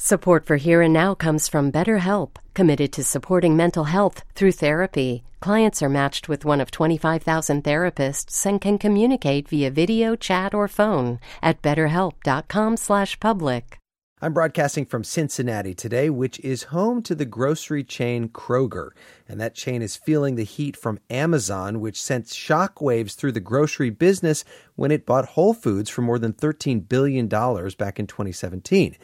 Support for Here and Now comes from BetterHelp, committed to supporting mental health through therapy. Clients are matched with one of 25,000 therapists and can communicate via video, chat, or phone at betterhelp.com/public. I'm broadcasting from Cincinnati today, which is home to the grocery chain Kroger. And that chain is feeling the heat from Amazon, which sent shockwaves through the grocery business when it bought Whole Foods for more than $13 billion back in 2017.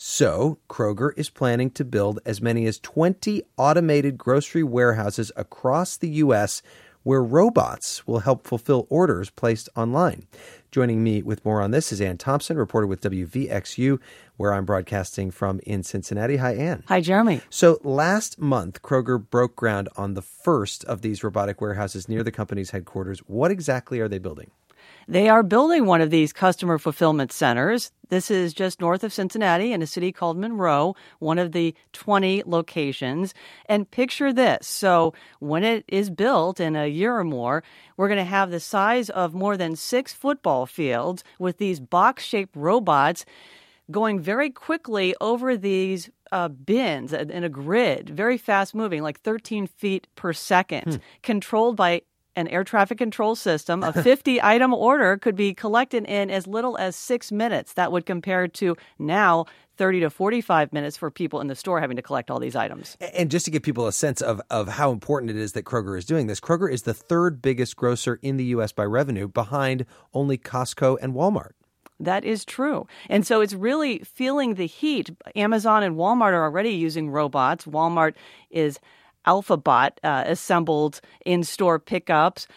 So Kroger is planning to build as many as 20 automated grocery warehouses across the U.S. where robots will help fulfill orders placed online. Joining me with more on this is Ann Thompson, reporter with WVXU, where I'm broadcasting from in Cincinnati. Hi, Ann. Hi, Jeremy. So last month, Kroger broke ground on the first of these robotic warehouses near the company's headquarters. What exactly are they building? They are building one of these customer fulfillment centers. This is just north of Cincinnati in a city called Monroe, one of the 20 locations. And picture this. So when it is built in a year or more, we're going to have the size of more than 6 football fields with these box-shaped robots going very quickly over these bins in a grid, very fast-moving, like 13 feet per second, controlled by an air traffic control system. A 50-item order could be collected in as little as 6 minutes. That would compare to now 30 to 45 minutes for people in the store having to collect all these items. And just to give people a sense of how important it is that Kroger is doing this, Kroger is the third biggest grocer in the U.S. by revenue, behind only Costco and Walmart. That is true. And so it's really feeling the heat. Amazon and Walmart are already using robots. Walmart is AlphaBot assembled in-store pickups.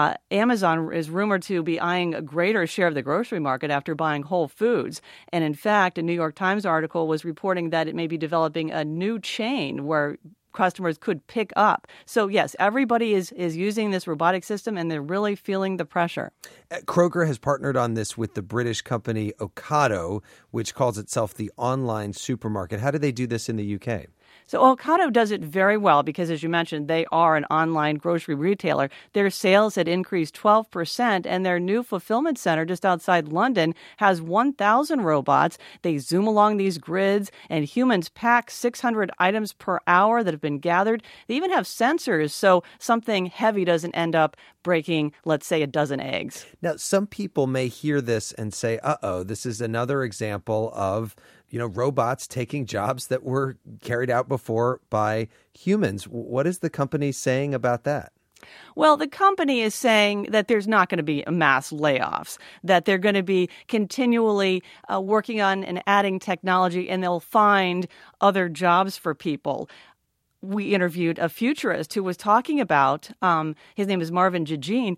Amazon is rumored to be eyeing a greater share of the grocery market after buying Whole Foods. And in fact, a New York Times article was reporting that it may be developing a new chain where customers could pick up. So yes, everybody is using this robotic system, and they're really feeling the pressure. Kroger has partnered on this with the British company Ocado, which calls itself the online supermarket. How do they do this in the UK? So Ocado does it very well because, as you mentioned, they are an online grocery retailer. Their sales had increased 12%, and their new fulfillment center just outside London has 1,000 robots. They zoom along these grids, and humans pack 600 items per hour that have been gathered. They even have sensors so something heavy doesn't end up breaking, let's say, a dozen eggs. Now, some people may hear this and say, this is another example of robots taking jobs that were carried out before by humans. What is the company saying about that? Well, the company is saying that there's not going to be mass layoffs, that they're going to be continually working on and adding technology, and they'll find other jobs for people. We interviewed a futurist who was talking about, his name is Marvin Dejean,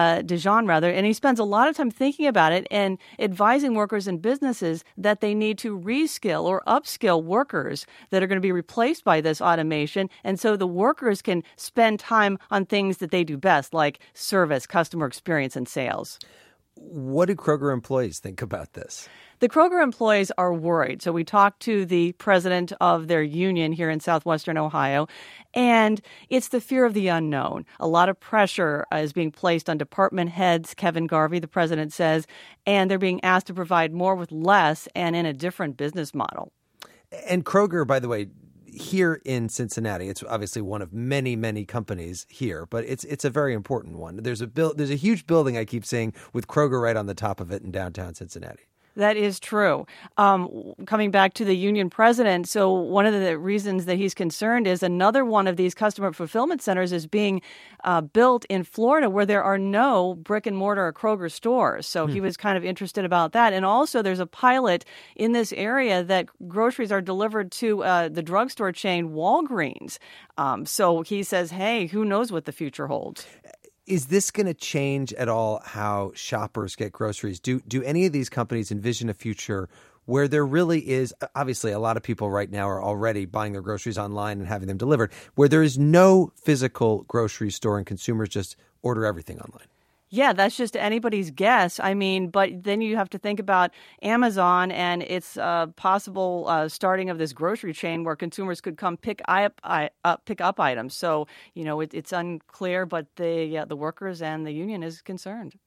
and he spends a lot of time thinking about it and advising workers and businesses that they need to reskill or upskill workers that are going to be replaced by this automation. And so the workers can spend time on things that they do best, like service, customer experience, and sales. What do Kroger employees think about this? The Kroger employees are worried. So we talked to the president of their union here in southwestern Ohio, and it's the fear of the unknown. A lot of pressure is being placed on department heads, Kevin Garvey, the president says, and they're being asked to provide more with less and in a different business model. And Kroger, by the way, here in Cincinnati, it's obviously one of many, many companies here, but it's a very important one. There's a huge building, I keep saying, with Kroger right on the top of it in downtown Cincinnati. That is true. Coming back to the union president, so one of the reasons that he's concerned is another one of these customer fulfillment centers is being built in Florida where there are no brick and mortar Kroger stores. So he was kind of interested about that. And also there's a pilot in this area that groceries are delivered to the drugstore chain Walgreens. So he says, hey, who knows what the future holds? Is this going to change at all how shoppers get groceries? Do any of these companies envision a future where there really is, obviously a lot of people right now are already buying their groceries online and having them delivered, where there is no physical grocery store and consumers just order everything online? Yeah, that's just anybody's guess. I mean, but then you have to think about Amazon and its possible starting of this grocery chain where consumers could come pick up items. So, it's unclear, but the workers and the union is concerned.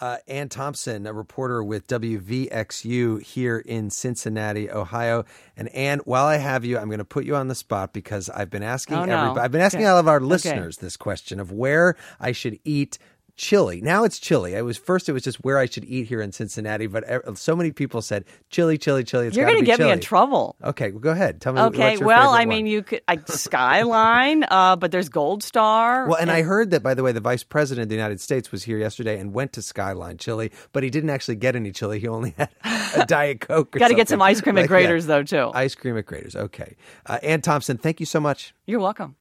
Ann Thompson, a reporter with WVXU here in Cincinnati, Ohio. And Ann, while I have you, I'm going to put you on the spot because I've been asking I've been asking all of our listeners this question of where I should eat chili. Now it's chili. It was just where I should eat here in Cincinnati, but so many people said chili. It's You're going to get me in trouble. Okay, well, go ahead. Tell me. Okay, what's your well, favorite I mean, one? you could Skyline, but there's Gold Star. Well, and I heard that, by the way, the vice president of the United States was here yesterday and went to Skyline Chili, but he didn't actually get any chili. He only had a Diet Coke. Got to get some ice cream at Grader's, though, too. Ice cream at Grader's. Okay. Ann Thompson, thank you so much. You're welcome.